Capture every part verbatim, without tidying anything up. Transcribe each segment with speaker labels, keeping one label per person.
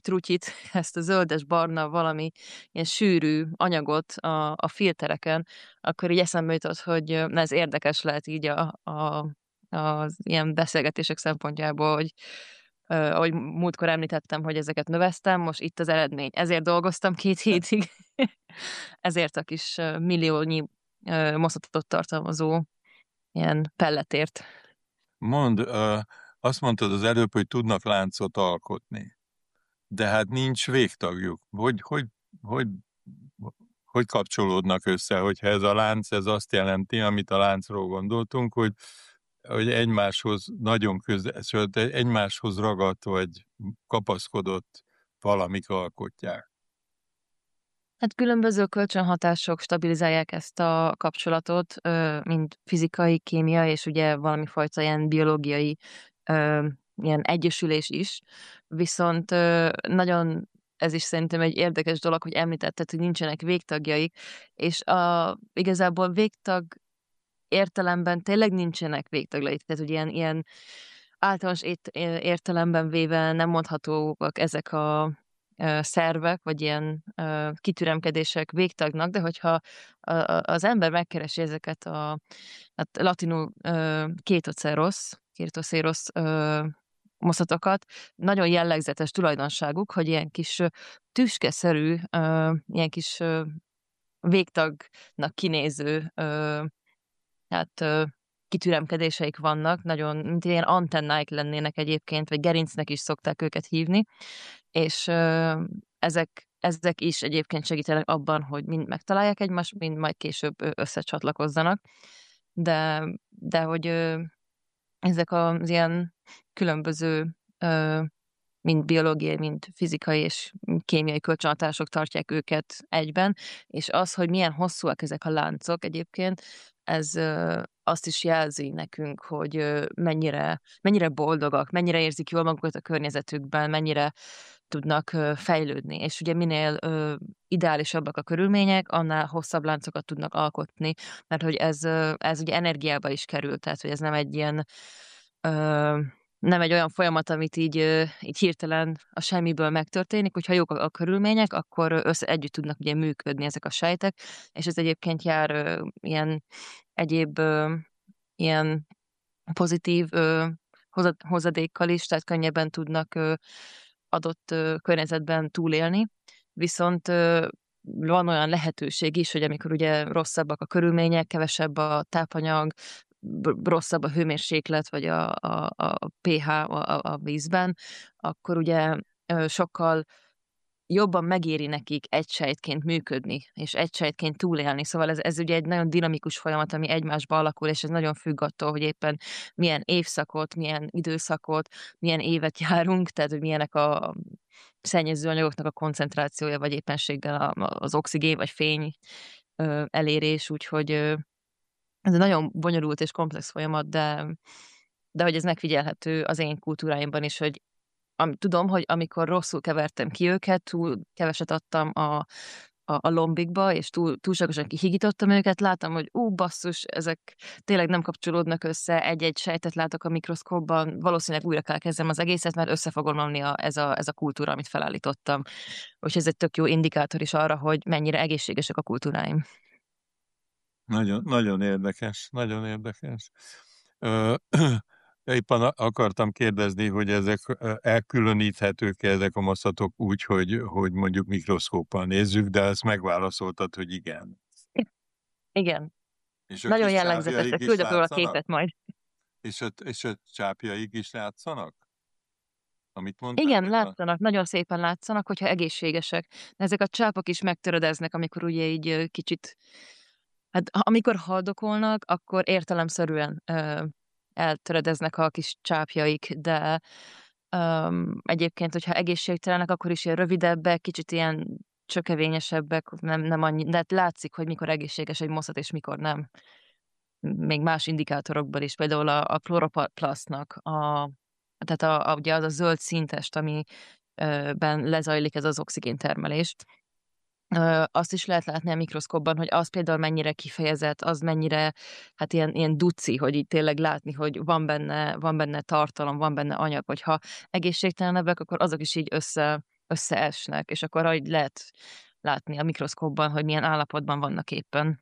Speaker 1: trutyit, ezt a zöldes-barna valami ilyen sűrű anyagot a, a filtereken, akkor így eszembe jutott, hogy na, ez érdekes lehet így a, a, az ilyen beszélgetések szempontjából, hogy Uh, ahogy múltkor említettem, hogy ezeket növeztem, most itt az eredmény. Ezért dolgoztam két hétig. Ezért a kis uh, milliónyi uh, moszatot tartalmazó ilyen pelletért.
Speaker 2: Mond, uh, azt mondtad az előbb, hogy tudnak láncot alkotni, de hát nincs végtagjuk. Hogy, hogy, hogy, hogy kapcsolódnak össze, hogyha ez a lánc, ez azt jelenti, amit a láncról gondoltunk, hogy hogy egymáshoz nagyon közel, sőt, egymáshoz ragadt vagy kapaszkodott valamik alkotják.
Speaker 1: Hát különböző kölcsönhatások stabilizálják ezt a kapcsolatot, mind fizikai, kémia, és ugye valami fajta ilyen biológiai ilyen egyesülés is. Viszont nagyon ez is szerintem egy érdekes dolog, hogy említetted, hogy nincsenek végtagjaik, és a, igazából végtag értelemben tényleg nincsenek végtagjaik, tehát hogy ilyen, ilyen általános értelemben véve nem mondhatóak ezek a szervek, vagy ilyen kitüremkedések végtagnak, de hogyha az ember megkeresi ezeket a hát latinul kétocerosz, kétocerosz moszatokat, nagyon jellegzetes tulajdonságuk, hogy ilyen kis tüskeszerű, ilyen kis végtagnak kinéző hát kitüremkedéseik vannak, nagyon, mint ilyen antennáik lennének egyébként, vagy gerincnek is szokták őket hívni, és ö, ezek, ezek is egyébként segítenek abban, hogy mind megtalálják egymást, mind majd később összecsatlakozzanak, de, de hogy ö, ezek az ilyen különböző ö, mind biológiai, mind fizikai és kémiai kölcsönhatások tartják őket egyben, és az, hogy milyen hosszúak ezek a láncok egyébként, ez ö, azt is jelzi nekünk, hogy ö, mennyire, mennyire boldogak, mennyire érzik jól magukat a környezetükben, mennyire tudnak ö, fejlődni. És ugye minél ö, ideálisabbak a körülmények, annál hosszabb láncokat tudnak alkotni, mert hogy ez, ö, ez ugye energiába is kerül, tehát hogy ez nem egy ilyen ö, nem egy olyan folyamat, amit így, így hirtelen a semmiből megtörténik, hogyha jók a, a körülmények, akkor össze együtt tudnak ugye működni ezek a sejtek, és ez egyébként jár ö, ilyen egyéb ö, ilyen pozitív ö, hozadékkal is, tehát könnyebben tudnak ö, adott ö, környezetben túlélni, viszont ö, van olyan lehetőség is, hogy amikor ugye rosszabbak a körülmények, kevesebb a tápanyag, rosszabb a hőmérséklet, vagy a, a, a pé há a, a vízben, akkor ugye sokkal jobban megéri nekik egy sejtként működni, és egy sejtként túlélni. Szóval ez, ez ugye egy nagyon dinamikus folyamat, ami egymásba alakul, és ez nagyon függ attól, hogy éppen milyen évszakot, milyen időszakot, milyen évet járunk, tehát hogy milyenek a szennyező anyagoknak a koncentrációja, vagy éppenséggel az oxigén, vagy fény elérés, úgyhogy ez egy nagyon bonyolult és komplex folyamat, de, de hogy ez megfigyelhető az én kultúráimban is, hogy am, tudom, hogy amikor rosszul kevertem ki őket, túl keveset adtam a, a, a lombikba, és túl, túlságosan kihigítottam őket, láttam, hogy ú, basszus, ezek tényleg nem kapcsolódnak össze, egy-egy sejtet látok a mikroszkópban, valószínűleg újra kell kezdem az egészet, mert össze fog omlani a, ez, a, ez a kultúra, amit felállítottam. Úgyhogy ez egy tök jó indikátor is arra, hogy mennyire egészségesek a kultúráim.
Speaker 2: Nagyon, nagyon érdekes, nagyon érdekes. Ö, éppen akartam kérdezni, hogy ezek elkülöníthetők ezek a maszatok úgy, hogy, hogy mondjuk mikroszkóppal nézzük, de ezt megválaszoltad, hogy igen.
Speaker 1: Igen.
Speaker 2: És a
Speaker 1: Nagyon
Speaker 2: kis
Speaker 1: jellegzetesek,
Speaker 2: csápjaik is
Speaker 1: küldök róla a
Speaker 2: látszanak?
Speaker 1: képet majd.
Speaker 2: És a, és a csápjaik is látszanak? Amit mondtál,
Speaker 1: Igen,
Speaker 2: hogy a...
Speaker 1: látszanak, nagyon szépen látszanak, hogyha egészségesek. De ezek a csápok is megtöredeznek, amikor ugye így ö, kicsit, hát ha- amikor haldokolnak, akkor értelemszerűen ö, eltöredeznek a kis csápjaik, de ö, egyébként, hogyha egészségtelenek, akkor is ilyen rövidebbek, kicsit ilyen csökevényesebbek, nem, nem annyi, de hát látszik, hogy mikor egészséges egy moszat, és mikor nem. Még más indikátorokban is, például a, a kloroplasztnak, a, tehát a, a, ugye az a zöld színtest, amiben lezajlik ez az oxigéntermelés. Ö, azt is lehet látni a mikroszkópban, hogy az például mennyire kifejezett, az mennyire, hát ilyen, ilyen duci, hogy így tényleg látni, hogy van benne, van benne tartalom, van benne anyag, hogyha egészségtelenebbek, akkor azok is így össze összeesnek, és akkor ahogy lehet látni a mikroszkópban, hogy milyen állapotban vannak éppen.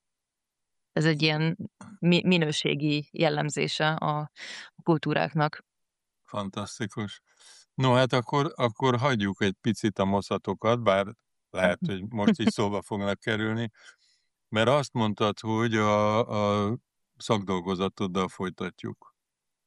Speaker 1: Ez egy ilyen mi minőségi jellemzése a kultúráknak.
Speaker 2: Fantasztikus. No, hát akkor akkor hagyjuk egy picit a moszatokat, bár lehet, hogy most is szóba fognak kerülni, mert azt mondtad, hogy a a szakdolgozatoddal folytatjuk.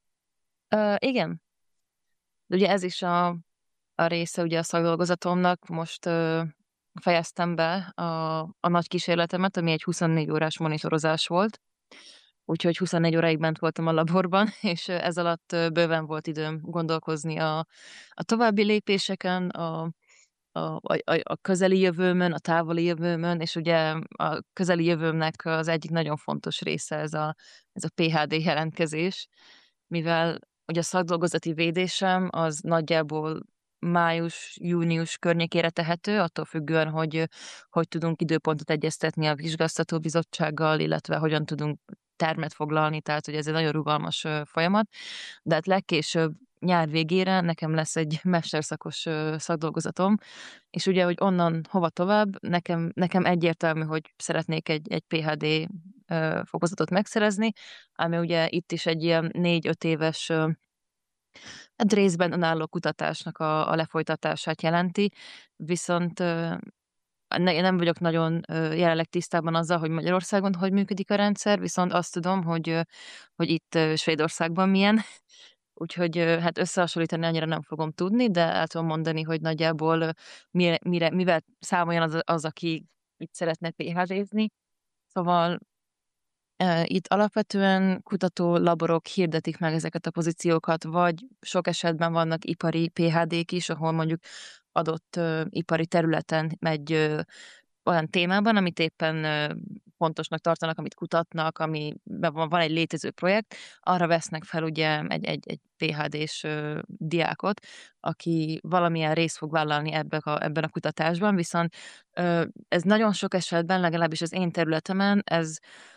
Speaker 1: Ö, igen. Ugye ez is a a része ugye a szakdolgozatomnak. Most, ö, fejeztem be a a nagy kísérletemet, ami egy huszonnégy órás monitorozás volt. Úgyhogy huszonnégy óráig bent voltam a laborban, és ez alatt bőven volt időm gondolkozni a a további lépéseken, a a a a közeli jövőmön, a távoli jövőmön, és ugye a közeli jövőmnek az egyik nagyon fontos része ez a ez a pé há dé jelentkezés, mivel ugye a szakdolgozati védésem az nagyjából május-június környékére tehető, attól függően, hogy hogy tudunk időpontot egyeztetni a vizsgáztató bizottsággal, illetve hogyan tudunk termet foglalni, tehát hogy ez egy nagyon rugalmas, ö, folyamat. De hát legkésőbb nyár végére nekem lesz egy mesterszakos, ö, szakdolgozatom, és ugye, hogy onnan hova tovább, nekem nekem egyértelmű, hogy szeretnék egy egy pé há dé, ö, fokozatot megszerezni, ami ugye itt is egy ilyen négy-öt éves, ö, hát részben önálló kutatásnak a a lefolytatását jelenti. Viszont, ö, ne nem vagyok nagyon, ö, jelenleg tisztában azzal, hogy Magyarországon hogy működik a rendszer, viszont azt tudom, hogy, ö, hogy itt, ö, Svédországban milyen. Úgyhogy, ö, hát összehasonlítani annyira nem fogom tudni, de el tudom mondani, hogy nagyjából, ö, mire mire mivel számoljon az az, aki itt szeretne pé há dézni. Szóval, ö, itt alapvetően kutató-laborok hirdetik meg ezeket a pozíciókat, vagy sok esetben vannak ipari pé há dék is, ahol mondjuk adott, ö, ipari területen egy, ö, olyan témában, amit éppen, ö, fontosnak tartanak, amit kutatnak, amiben van van egy létező projekt, arra vesznek fel ugye egy egy egy pé há dés, ö, diákot, aki valamilyen részt fog vállalni ebben a ebben a kutatásban. Viszont, ö, ez nagyon sok esetben, legalábbis az én területemen, ez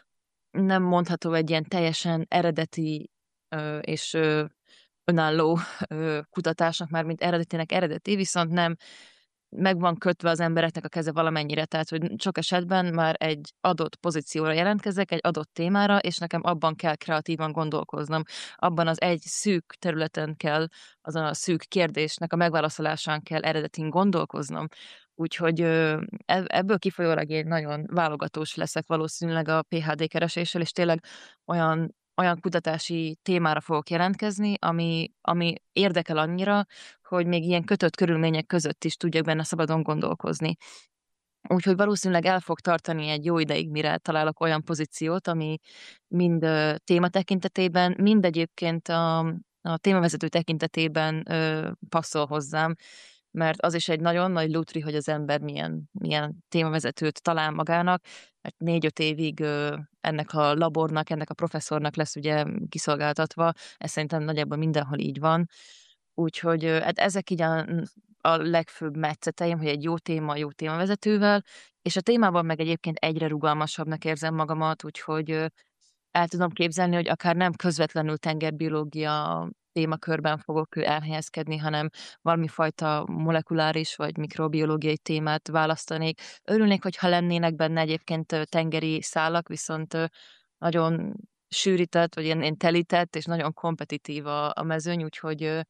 Speaker 1: nem mondható egy ilyen teljesen eredeti, ö, és, ö, önálló, ö, kutatásnak, mármint eredetinek eredeti, viszont nem meg van kötve az embereknek a keze valamennyire. Tehát, hogy sok esetben már egy adott pozícióra jelentkezek, egy adott témára, és nekem abban kell kreatívan gondolkoznom. Abban az egy szűk területen kell, azon a szűk kérdésnek a megválaszolásán kell eredetin gondolkoznom. Úgyhogy, ö, eb ebből kifolyólag én nagyon válogatós leszek valószínűleg a pé há dé kereséssel, és tényleg olyan olyan kutatási témára fogok jelentkezni, ami ami érdekel annyira, hogy még ilyen kötött körülmények között is tudjak benne szabadon gondolkozni. Úgyhogy valószínűleg el fog tartani egy jó ideig, mire találok olyan pozíciót, ami mind, ö, téma tekintetében, mind egyébként a a témavezető tekintetében, ö, passzol hozzám, mert az is egy nagyon nagy lutri, hogy az ember milyen milyen témavezetőt talál magának, mert négy-öt évig, ö, ennek a labornak, ennek a professzornak lesz ugye kiszolgáltatva. Ez szerintem nagyjából mindenhol így van. Úgyhogy, ö, hát ezek így a a legfőbb metszeteim, hogy egy jó téma, jó témavezetővel, és a témában meg egyébként egyre rugalmasabbnak érzem magamat, úgyhogy, ö, el tudom képzelni, hogy akár nem közvetlenül tengerbiológia témakörben fogok elhelyezkedni, hanem valami fajta molekuláris vagy mikrobiológiai témát választanék. Örülnék, hogyha lennének benne egyébként, ö, tengeri szálak, viszont, ö, nagyon sűrített, vagy ilyen ilyen telített, és nagyon kompetitív a a mezőny, úgyhogy, ö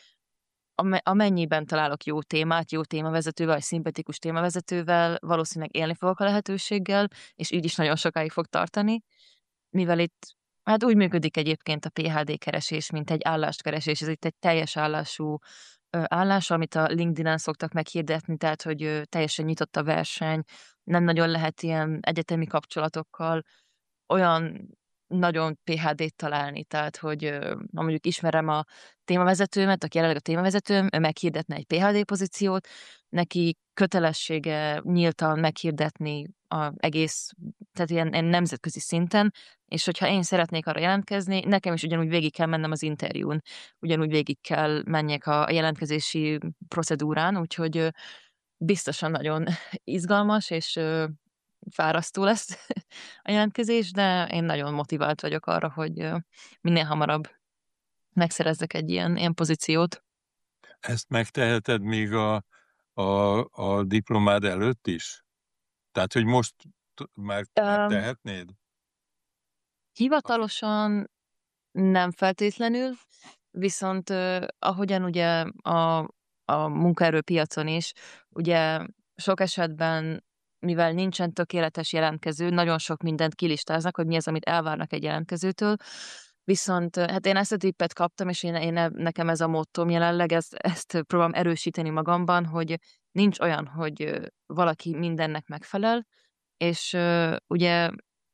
Speaker 1: ame amennyiben találok jó témát, jó témavezetővel, vagy szimpatikus témavezetővel, valószínűleg élni fogok a lehetőséggel, és így is nagyon sokáig fog tartani. Mivel itt hát úgy működik egyébként a pé há dé keresés, mint egy álláskeresés. Ez itt egy teljes állású, ö, állás, amit a LinkedIn-en szoktak meghirdetni, tehát hogy, ö, teljesen nyitott a verseny, nem nagyon lehet ilyen egyetemi kapcsolatokkal olyan nagyon pé há dét találni. Tehát, hogy, ö, ha mondjuk ismerem a témavezetőmet, aki jelenleg a témavezetőm, ő meghirdetne egy pé há dé pozíciót, neki kötelessége nyíltan meghirdetni a egész, tehát ilyen ilyen nemzetközi szinten, és hogyha én szeretnék arra jelentkezni, nekem is ugyanúgy végig kell mennem az interjún, ugyanúgy végig kell menjek a jelentkezési procedúrán, úgyhogy, ö, biztosan nagyon izgalmas és, ö, fárasztó lesz a jelentkezés, de én nagyon motivált vagyok arra, hogy, ö, minél hamarabb megszerezzek egy ilyen ilyen pozíciót.
Speaker 2: Ezt megteheted, míg a a, a diplomád előtt is? Tehát, hogy most már, már
Speaker 1: Um,
Speaker 2: tehetnéd?
Speaker 1: hivatalosan nem feltétlenül, viszont uh, ahogyan ugye a, a munkaerőpiacon is, ugye sok esetben, mivel nincsen tökéletes jelentkező, nagyon sok mindent kilistáznak, hogy mi az, amit elvárnak egy jelentkezőtől, viszont hát én ezt a tippet kaptam, és én, én nekem ez a mottóm jelenleg, ezt, ezt próbálom erősíteni magamban, hogy nincs olyan, hogy valaki mindennek megfelel, és uh, ugye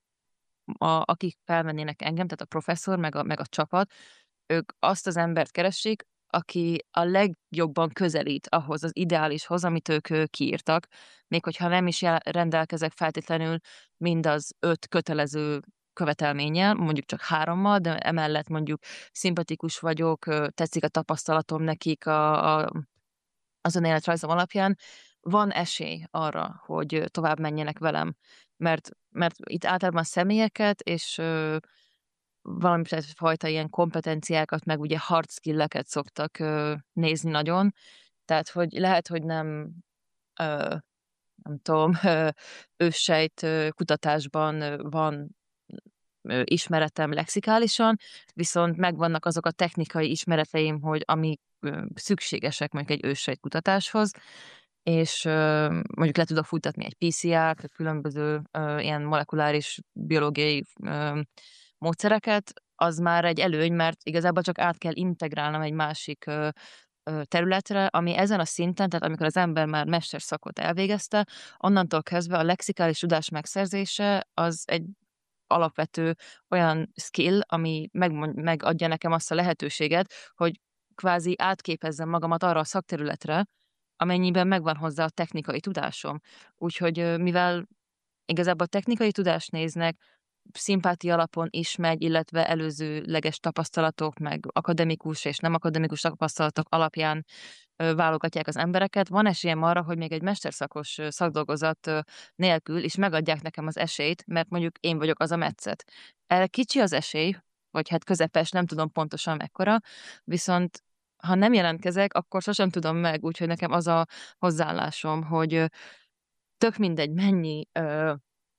Speaker 1: a, akik felvennének engem, tehát a professzor, meg a, meg a csapat, ők azt az embert keresik, aki a legjobban közelít ahhoz az ideálishoz, amit ők ö, kiírtak, még hogyha nem is jel- rendelkezek feltétlenül mindaz öt kötelező követelménnyel, mondjuk csak hárommal, de emellett mondjuk szimpatikus vagyok, ö, tetszik a tapasztalatom nekik a, a, az önéletrajzom alapján, van esély arra, hogy tovább menjenek velem, mert, mert itt általában személyeket és ö, valami fajta ilyen kompetenciákat, meg ugye hard skill-eket szoktak ö, nézni nagyon, tehát hogy lehet, hogy nem ö, nem tudom, ö, őssejt ö, kutatásban ö, van ö, ismeretem lexikálisan, viszont megvannak azok a technikai ismereteim, hogy amik ö, szükségesek mondjuk egy őssejt kutatáshoz, és ö, mondjuk le tudok futtatni egy pé cé er-t, különböző ö, ilyen molekuláris biológiai ö, módszereket, az már egy előny, mert igazából csak át kell integrálnom egy másik ö, ö, területre, ami ezen a szinten, tehát amikor az ember már mesterszakot elvégezte, onnantól kezdve a lexikális tudás megszerzése az egy alapvető olyan skill, ami megmond, megadja nekem azt a lehetőséget, hogy kvázi átképezzem magamat arra a szakterületre, amennyiben megvan hozzá a technikai tudásom. Úgyhogy ö, mivel igazából technikai tudást néznek, szimpátia alapon is megy, illetve előzőleges tapasztalatok, meg akademikus és nem akademikus tapasztalatok alapján ö, válogatják az embereket. Van esélyem arra, hogy még egy mesterszakos ö, szakdolgozat ö, nélkül is megadják nekem az esélyt, mert mondjuk én vagyok az a metszet. Erre kicsi az esély, vagy hát közepes, nem tudom pontosan mekkora, viszont ha nem jelentkezek, akkor sosem tudom meg, úgyhogy nekem az a hozzáállásom, hogy ö, tök mindegy, mennyi ö,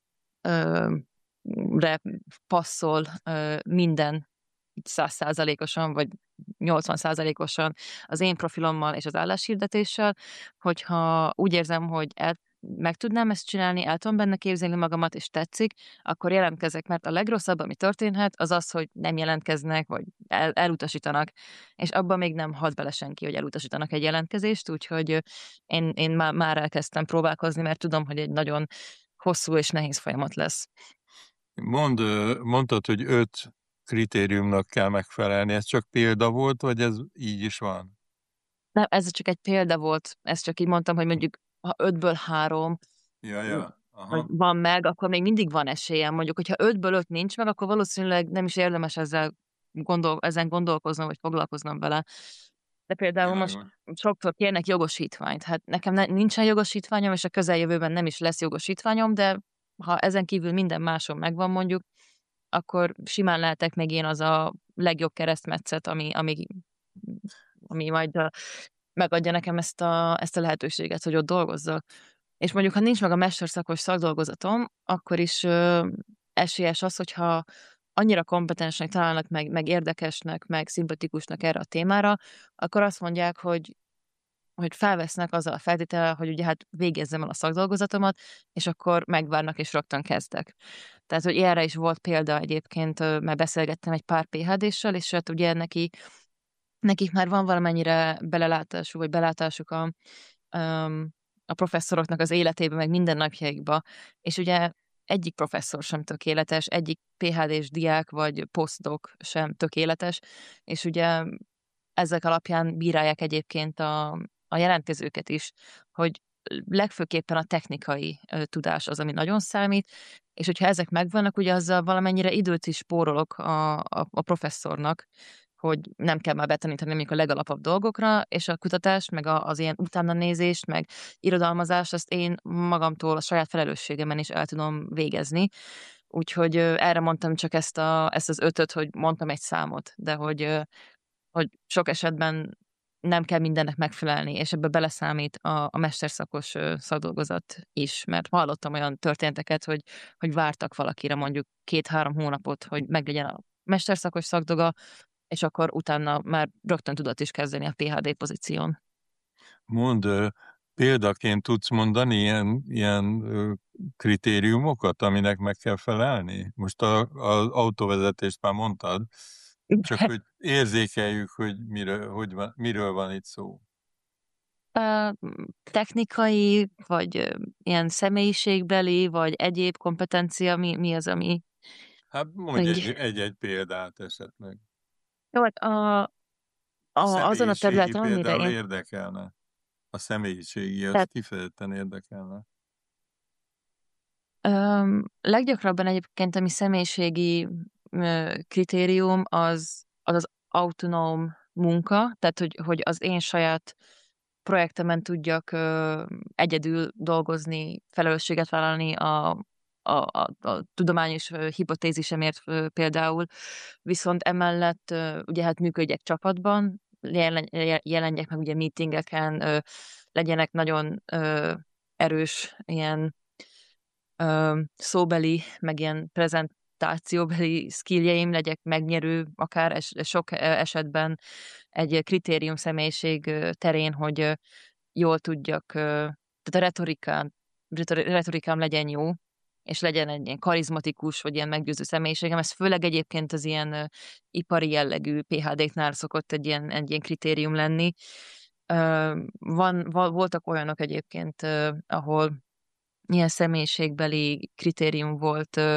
Speaker 1: ö, re passzol ö, minden száz százalékosan, vagy nyolcvan százalékosan az én profilommal és az álláshirdetéssel, hogyha úgy érzem, hogy el, meg tudnám ezt csinálni, el tudom benne képzelni magamat, és tetszik, akkor jelentkezek, mert a legrosszabb, ami történhet, az az, hogy nem jelentkeznek, vagy el, elutasítanak, és abban még nem hat bele senki, hogy elutasítanak egy jelentkezést, úgyhogy én, én már, már elkezdtem próbálkozni, mert tudom, hogy egy nagyon hosszú és nehéz folyamat lesz.
Speaker 2: Mond, mondtad, hogy öt kritériumnak kell megfelelni. Ez csak példa volt, vagy ez így is van?
Speaker 1: Nem, ez csak egy példa volt, ezt csak így mondtam, hogy mondjuk ha ötből három
Speaker 2: Ja, ja.
Speaker 1: vagy
Speaker 2: Aha.
Speaker 1: van meg, akkor még mindig van esélyem. Mondjuk, hogyha ötből öt nincs meg, akkor valószínűleg nem is érdemes ezzel gondol, ezen gondolkoznom, vagy foglalkoznom vele. De például most
Speaker 2: Világos.
Speaker 1: sokszor kérnek jogosítványt. Hát nekem ne, nincsen jogosítványom, és a közeljövőben nem is lesz jogosítványom, de ha ezen kívül minden máson megvan mondjuk, akkor simán lehetek még én az a legjobb keresztmetszet, ami, ami, ami majd a, megadja nekem ezt a, ezt a lehetőséget, hogy ott dolgozzak. És mondjuk, ha nincs meg a mesterszakos szakdolgozatom, akkor is ö, esélyes az, hogyha annyira kompetensnek találnak meg, meg érdekesnek, meg szimpatikusnak erre a témára, akkor azt mondják, hogy hogy felvesznek azzal a feltétellel, hogy ugye hát végezzem el a szakdolgozatomat, és akkor megvárnak, és rögtön kezdek. Tehát, hogy erre is volt példa egyébként, ö, mert beszélgettem egy pár pé há dé-sel, és hát ugye neki, nekik már van valamennyire belelátású, vagy belátásuk a, öm, a professzoroknak az életébe, meg mindennapjaikba, és ugye egyik professzor sem tökéletes, egyik pé há dés diák vagy posztdoc sem tökéletes, és ugye ezek alapján bírálják egyébként a, a jelentkezőket is, hogy legfőképpen a technikai ö, tudás az, ami nagyon számít, és hogyha ezek megvannak, ugye azzal valamennyire időt is spórolok a, a, a professzornak, hogy nem kell már betanítani mondjuk a legalapabb dolgokra, és a kutatást, meg a, az ilyen utána nézést, meg irodalmazást, azt én magamtól a saját felelősségemen is el tudom végezni. Úgyhogy ö, erre mondtam csak ezt, a, ezt az ötöt, hogy mondtam egy számot, de hogy, ö, hogy sok esetben nem kell mindennek megfelelni, és ebbe beleszámít a, a mesterszakos szakdolgozat is, mert hallottam olyan történeteket, hogy, hogy vártak valakire mondjuk két-három hónapot, hogy meglegyen a mesterszakos szakdoga, és akkor utána már rögtön tudott is kezdeni a pé há dé pozíción.
Speaker 2: Mond, példaként tudsz mondani ilyen, ilyen kritériumokat, aminek meg kell felelni? Most a, az autóvezetést már mondtad, csak hogy érzékeljük, hogy miről, hogy van, miről van itt szó.
Speaker 1: A technikai, vagy ilyen személyiségbeli, vagy egyéb kompetencia, mi, mi az, ami...
Speaker 2: Hát mondj egy, egy-egy példát esetleg.
Speaker 1: Jó, hát a, a, azon a területen, amire
Speaker 2: például
Speaker 1: én...
Speaker 2: érdekelne. A személyiségi, az
Speaker 1: Tehát,
Speaker 2: kifejezetten érdekelne.
Speaker 1: öm, leggyakrabban egyébként, ami személyiségi ö, kritérium, az az, az autonóm munka, tehát hogy, hogy az én saját projektemen tudjak ö, egyedül dolgozni, felelősséget vállalni a, a, a, a tudományos ö, hipotézisemért ö, például, viszont emellett ö, ugye hát működjek csapatban, jelen, jelenjek meg ugye meetingeken, ö, legyenek nagyon ö, erős ilyen ö, szóbeli, meg ilyen prezentációbeli skilljeim, legyek megnyerő, akár es, sok esetben egy kritérium személyiség terén, hogy jól tudjak, tehát a retorikán, retorikám legyen jó, és legyen egy ilyen karizmatikus, vagy ilyen meggyőző személyiségem. Ez főleg egyébként az ilyen uh, ipari jellegű pé há déknál szokott egy ilyen, egy ilyen kritérium lenni. Uh, van, voltak olyanok egyébként, uh, ahol ilyen személyiségbeli kritérium volt uh,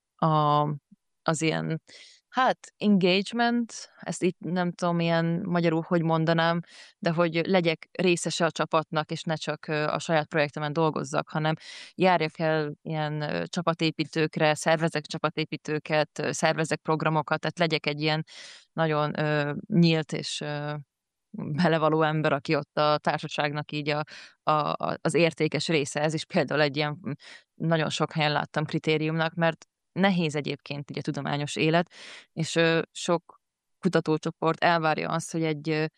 Speaker 1: a, az ilyen, hát engagement, ezt itt nem tudom ilyen magyarul hogy mondanám, de hogy legyek részese a csapatnak, és ne csak a saját projektemen dolgozzak, hanem járjak el ilyen csapatépítőkre, szervezek csapatépítőket, szervezek programokat, tehát legyek egy ilyen nagyon ö, nyílt és ö, belevaló ember, aki ott a társaságnak így a, a, az értékes része. Ez is például egy ilyen nagyon sok helyen láttam kritériumnak, mert nehéz egyébként így a tudományos élet, és ö, sok kutatócsoport elvárja azt, hogy egy ö,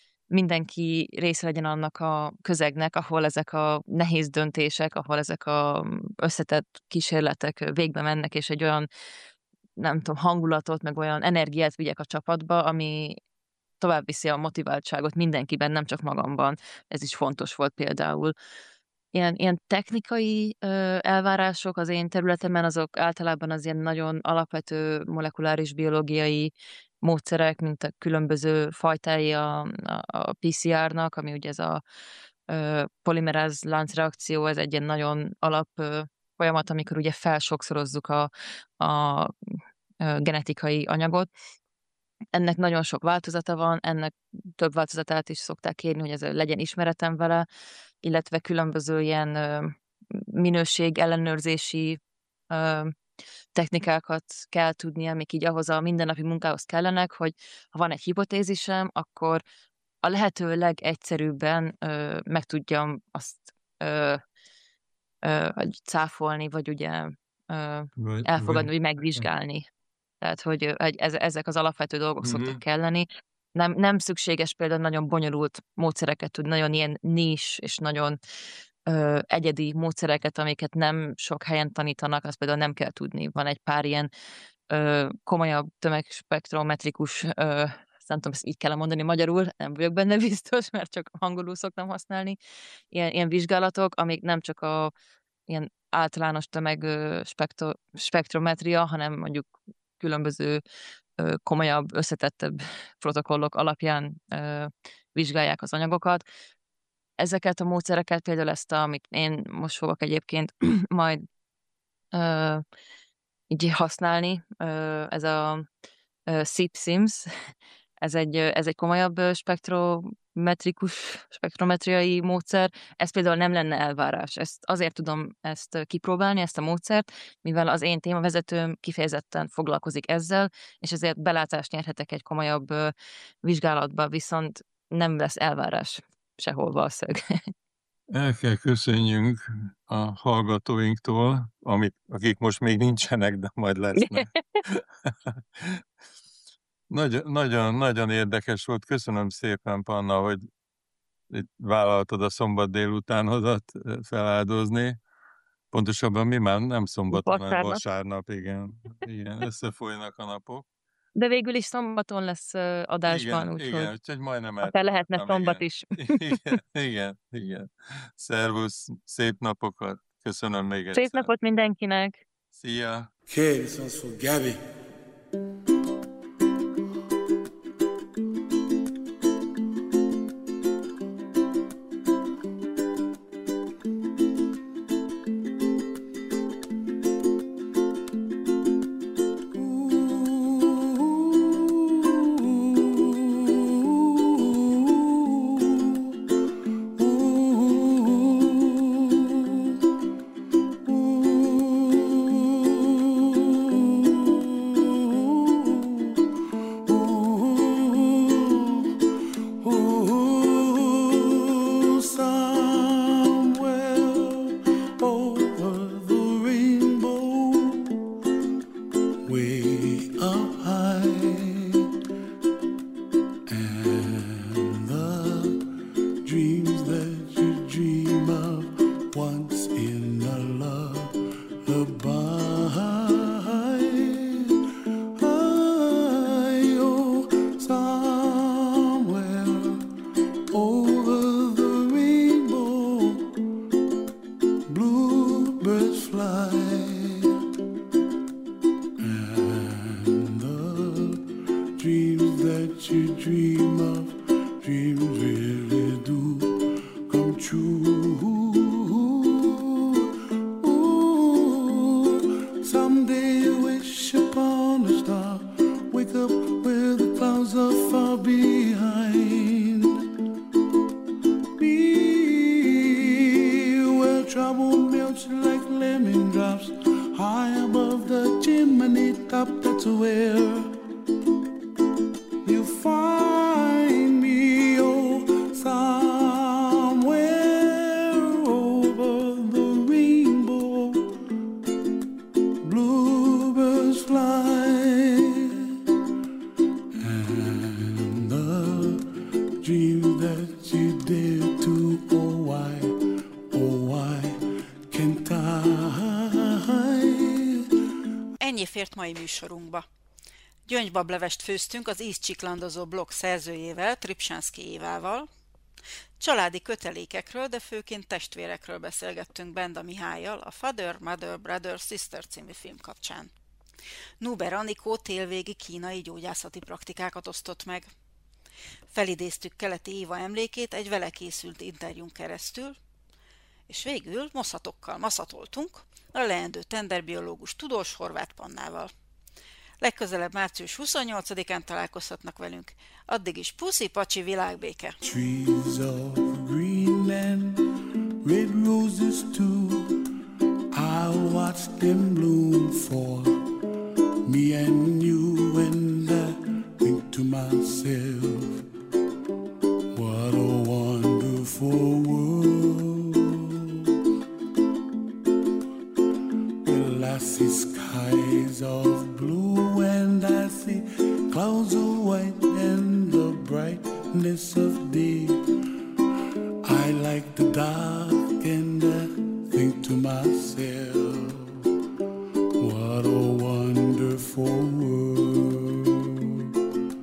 Speaker 1: mindenki része legyen annak a közegnek, ahol ezek a nehéz döntések, ahol ezek a összetett kísérletek végbe mennek, és egy olyan, nem tudom, hangulatot, meg olyan energiát vigyek a csapatba, ami tovább viszi a motiváltságot mindenkiben, nem csak magamban. Ez is fontos volt például. Ilyen, ilyen technikai ö, elvárások az én területemben, azok általában az ilyen nagyon alapvető molekuláris biológiai módszerek, mint a különböző fajtái a, a, a pé cé er-nak, ami ugye ez a ö, polimeráz láncreakció, ez egy ilyen nagyon alap ö, folyamat, amikor ugye felsokszorozzuk a, a ö, genetikai anyagot. Ennek nagyon sok változata van, ennek több változatát is szokták kérni, hogy ez legyen ismeretem vele, illetve különböző ilyen ö, minőség ellenőrzési ö, technikákat kell tudnia, amik így ahhoz a mindennapi munkához kellenek, hogy ha van egy hipotézisem, akkor a lehető legegyszerűbben ö, meg tudjam azt ö, ö, vagy cáfolni, vagy ugye ö,
Speaker 2: Vagy,
Speaker 1: elfogadni,
Speaker 2: vagy...
Speaker 1: vagy megvizsgálni. Tehát, hogy ez, ezek az alapvető dolgok
Speaker 2: Uh-huh.
Speaker 1: szoktak kelleni. Nem, nem szükséges például nagyon bonyolult módszereket tudni, nagyon ilyen nis és nagyon ö, egyedi módszereket, amiket nem sok helyen tanítanak, azt például nem kell tudni. Van egy pár ilyen ö, komolyabb tömegspektrometrikus, ö, nem tudom, ezt így kell mondani magyarul, nem vagyok benne biztos, mert csak angolul szoktam használni, ilyen, ilyen vizsgálatok, amik nem csak a ilyen általános tömeg ö, spektro, spektrometria, hanem mondjuk különböző ö, komolyabb, összetettebb protokollok alapján ö, vizsgálják az anyagokat. Ezeket a módszereket, például ezt, amit én most fogok egyébként majd ö, így használni, ö, ez a ö, SIP-SIMS, ez egy, ez egy komolyabb spektrometrikus, spektrometriai módszer. Ez például nem lenne elvárás. Ezt azért tudom ezt kipróbálni, ezt a módszert, mivel az én témavezetőm kifejezetten foglalkozik ezzel, és ezért belátást nyerhetek egy komolyabb vizsgálatba, viszont nem lesz elvárás sehol valószínűleg.
Speaker 2: El kell köszönjünk a hallgatóinktól, amit, akik most még nincsenek, de majd lesznek. Nagyon, nagyon, nagyon érdekes volt. Köszönöm szépen, Panna, hogy itt vállaltad a szombat délutánodat feláldozni. Pontosabban mi már nem szombaton, hanem
Speaker 1: Vasárnap.
Speaker 2: vasárnap, igen. Igen, összefolynak a napok.
Speaker 1: De végül is szombaton lesz uh, adásban,
Speaker 2: Igen,
Speaker 1: úgyhogy
Speaker 2: igen, úgyhogy majdnem
Speaker 1: akár lehetne
Speaker 2: eltartottam,
Speaker 1: szombat
Speaker 2: igen.
Speaker 1: is.
Speaker 2: Igen, igen, igen. Szervusz, szép napokat. Köszönöm még egyszer.
Speaker 1: Szép napot mindenkinek!
Speaker 2: Szia!
Speaker 3: Okay, this one's for Gabby.
Speaker 4: Műsorunkba. Gyöngybabblevest főztünk az ízcsiklandozó blog szerzőjével, Tripsánszky Évával. Családi kötelékekről, de főként testvérekről beszélgettünk Benda Mihállyal a Father, Mother, Brother, Sister című film kapcsán. Nuber Anikó télvégi kínai gyógyászati praktikákat osztott meg. Felidéztük Keleti Éva emlékét egy vele készült interjún keresztül, és végül moszatokkal maszatoltunk a leendő tenderbiológus tudós Horváth Pannával. Legközelebb március huszonnyolcadikán találkozhatnak velünk. Addig is puszi, pacsi, világbéke!
Speaker 3: Trees of Greenland, red roses too, I'll watch them bloom for me and you, and I think to myself, what a wonderful world. Well, I see skies of blue and I see clouds of white and the brightness of day. I like the dark and I think to myself, what a wonderful world.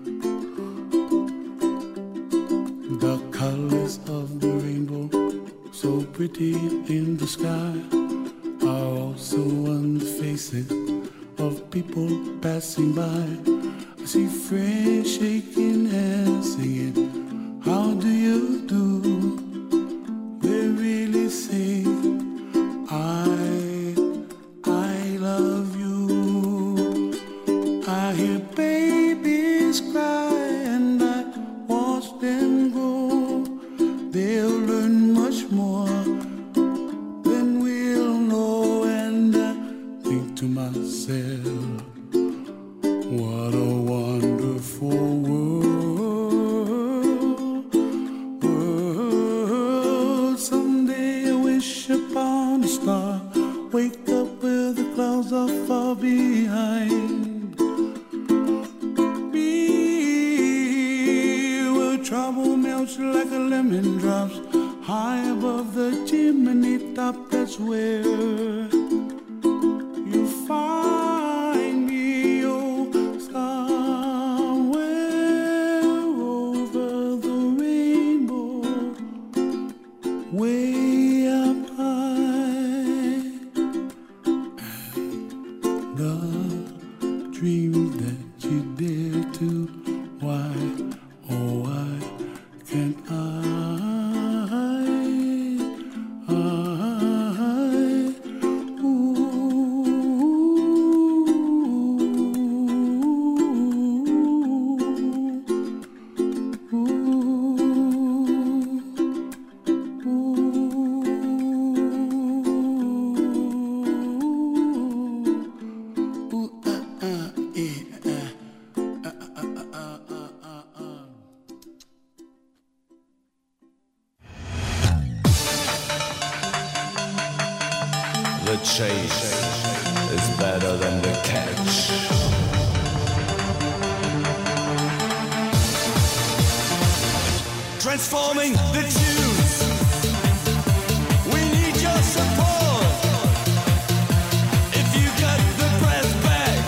Speaker 3: The colors of the rainbow, so pretty in the sky, are also on the faces of people passing by. I see friends shaking hands singing, how do you do? They really say, I, I love you. I hear babies cry and I watch them grow. They'll learn much more than we'll know, and I think to myself, what a wonderful world, world. Someday I wish upon a star, wake up where the clouds are far behind me. chimney top, that's where you find me, oh, somewhere over the rainbow, way up high. And the dreams that you dare to, why, oh, why can't I?
Speaker 5: The chase is better than the catch. Transforming the tunes. We need your support. If you got the breath back,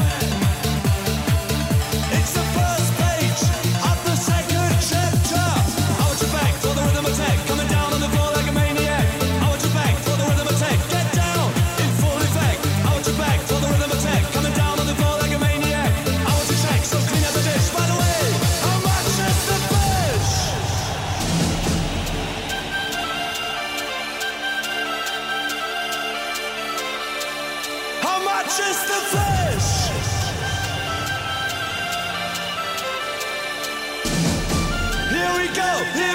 Speaker 5: it's the first page of the second chapter. I want you back for the rhythm attack, coming down on the floor like a maniac. I want you back for the rhythm attack. Get down in full effect. I want you back for the rhythm attack, coming down on the floor like a maniac. I want you check, so clean up the dish. By the way, how much is the fish? How much is the fish? Here we go. Here